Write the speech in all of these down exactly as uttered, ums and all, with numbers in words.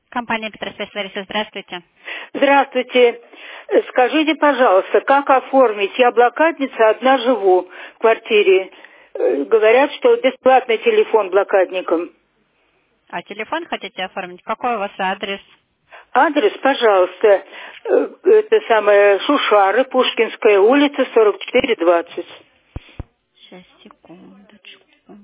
Компания Петросвязь Лариса, здравствуйте. Здравствуйте. Э, Скажите, пожалуйста, как оформить? Я блокадница, одна живу в квартире. Э, Говорят, что бесплатный телефон блокадникам. А телефон хотите оформить? Какой у вас адрес? Адрес, пожалуйста, э, это самое Шушары, Пушкинская улица, сорок четыре двадцать. Сейчас, секундочку.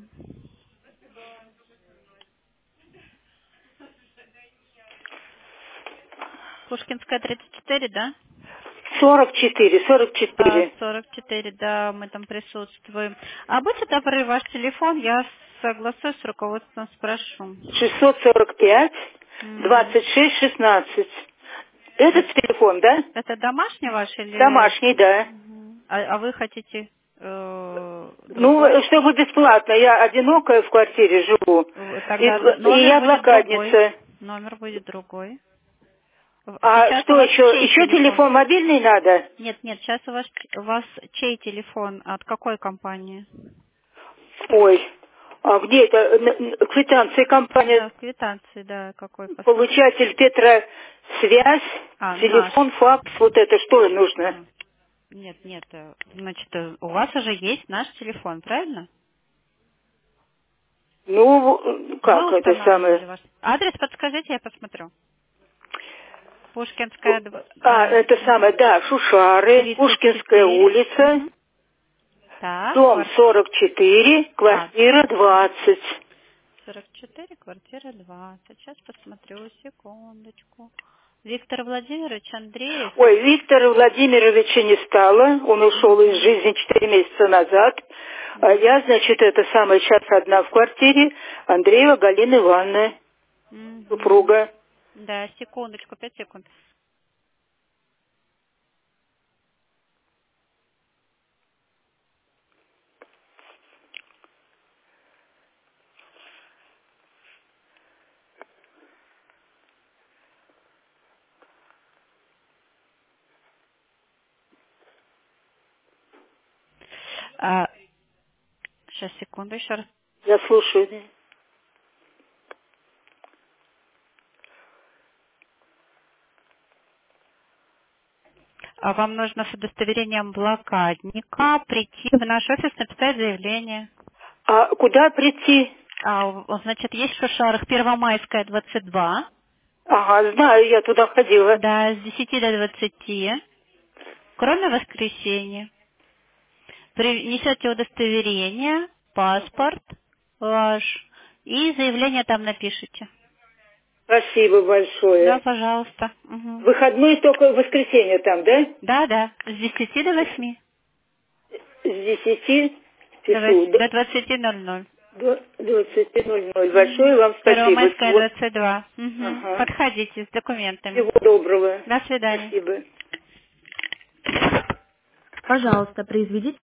Пушкинская тридцать четыре, да? сорок четыре, сорок А, четыре. сорок четыре, да, мы там присутствуем. А будьте добры, ваш телефон, я согласуюсь с руководством, спрошу. шестьсот сорок пять, М, двадцать шесть шестнадцать. Этот Это, телефон, да? это домашний ваш или... Домашний, да. Мгм. А, а вы хотите э, другой? Ну, чтобы бесплатно. Я одинокая в квартире живу. В- И, Тогда н- и номер я будет другой. блокадница. Номер будет другой. В- А Сейчас у что вас еще? чей Еще телефон? телефон мобильный надо? Нет, нет, сейчас у вас, у вас чей телефон? От какой компании? Ой, а где это? Н- н- Квитанция компания. Да, в квитанции, да, какой посмотрите. Получатель Петра связь, А, наш. телефон, факс. Вот это что нужно? А, нет, нет, э, значит, э, у вас уже есть наш телефон, правильно? Ну, Вы как это устанавливали самое? ваш... Адрес подскажите, я посмотрю. Пушкинская, дв- А, э, это мгм, самое, да, Шушары, тридцать Пушкинская четыре. улица, Мгм. Так, дом квартира. сорок четыре, А, квартира двадцать. сорок четыре, квартира двадцать. Сейчас посмотрю, секундочку. Виктор Владимирович Андреев. Ой, Виктора Владимировича не стало, он ушел из Мгм. жизни четыре месяца назад. А Мгм. я, значит, это самая час одна в квартире, Андреева Галина Ивановна, Мгм. супруга. Да, секундочку, пять секунд. А, сейчас, секунду, еще раз. Я слушаю. А вам нужно с удостоверением блокадника прийти в наш офис, написать заявление. А куда прийти? А, у- значит, есть в Шушарах Первомайская, двадцать два. Ага, знаю, я туда ходила. Да, с десяти до двадцати. Кроме воскресенья. Принесете удостоверение, паспорт ваш и заявление там напишите. Спасибо Да, большое. пожалуйста. Мгм. Выходной только в воскресенье там, да? Да, да, с десяти до восьми. С десяти До, часу вось- до до двадцати ноль ноль. до двадцати ноль ноль. Мгм. Большое вам спасибо. Первомайская, Вот. двадцать два. Мгм. Ага. Подходите с документами. Всего доброго. До свидания. Спасибо. Пожалуйста, произведите